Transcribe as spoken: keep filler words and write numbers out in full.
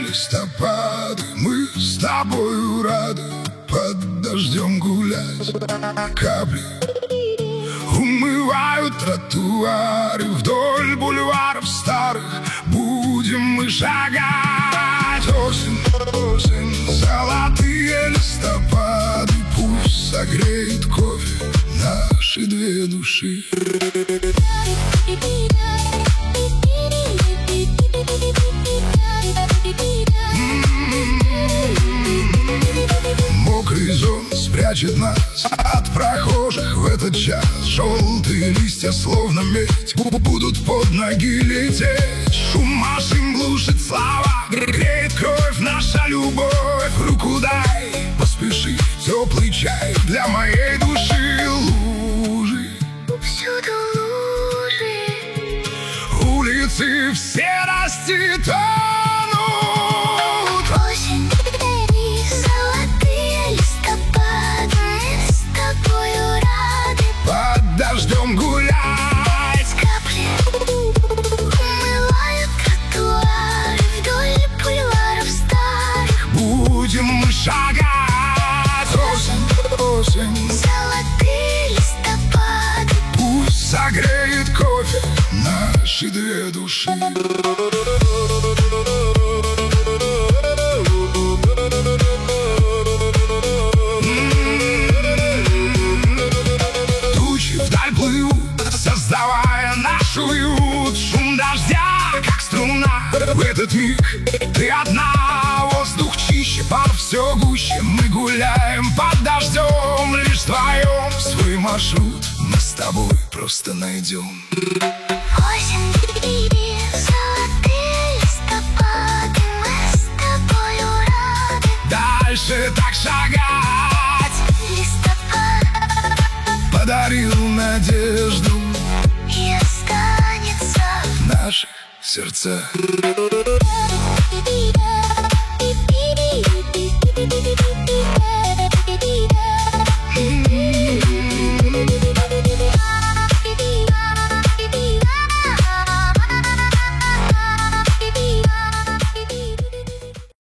листопады, мы с тобою рады под дождем гулять. Капли умывают тротуары, вдоль бульваров старых будем мы шагать. Осень, осень, золотые листопады, пусть согреет кофе наши две души. Мокрый зон спрячет нас от прохожих в этот час. Желтые листья, словно медь, будут под ноги лететь. Шум машин глушит слова, греет кровь наша любовь. Руку дай, поспеши, теплый чай для моей души. Лужи, всюду лужи, улицы все расцветают. осень и золотые листопады, мы с тобою рады Под дождем гулять. капли умывают тротуары, вдоль бульваров старых Будем мы шагать. Осень, осень, золотые листопады. пусть согреет кофе наши две души. Тучи вдаль плывут, создавая наш уют. Шум дождя, как струна, в этот миг ты одна. Воздух чище, пар все гуще, мы гуляем под дождем. Лишь вдвоем свой маршрут мы с тобой просто найдем. Осень и золотые листопады, мы с тобою рады Дальше так шагать. листопад Подарил надежду и останется в наших сердцах. в